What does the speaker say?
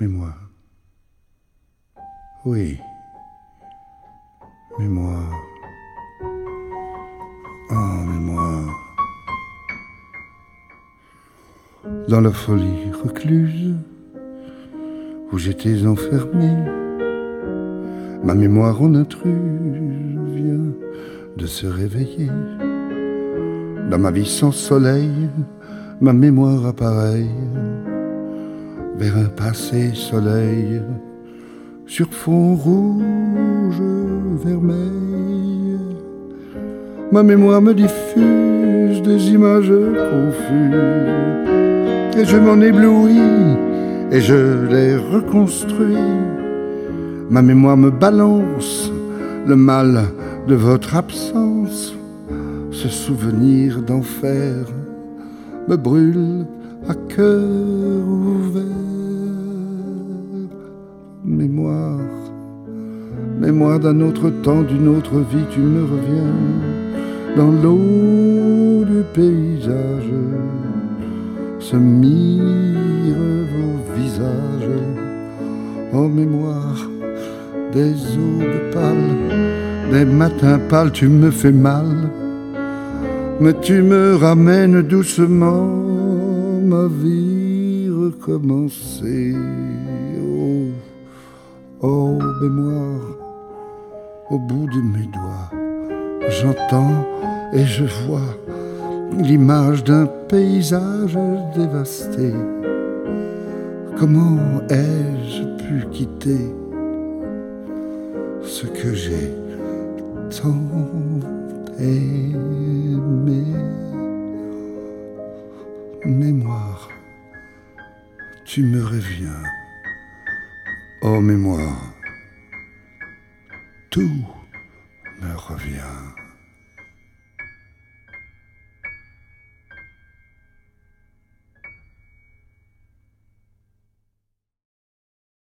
Mémoire. Oui. Mémoire. Oh, mémoire. Dans la folie recluse où j'étais enfermé, ma mémoire en intruse vient de se réveiller. Dans ma vie sans soleil, ma mémoire appareille vers un passé soleil sur fond rouge vermeil. Ma mémoire me diffuse des images confuses et je m'en éblouis et je les reconstruis. Ma mémoire me balance le mal de votre absence. Ce souvenir d'enfer me brûle à cœur ouvert. Mémoire, mémoire d'un autre temps, d'une autre vie, tu me reviens dans l'eau du paysage. Se mirent vos visages, oh mémoire des aubes pâles, des matins pâles, tu me fais mal. Mais tu me ramènes doucement, ma vie recommencée. Oh, oh, mémoire, au bout de mes doigts, j'entends et je vois l'image d'un paysage dévasté. Comment ai-je pu quitter ce que j'ai tant aimé? Mémoire, tu me reviens. Oh mémoire, tout me revient.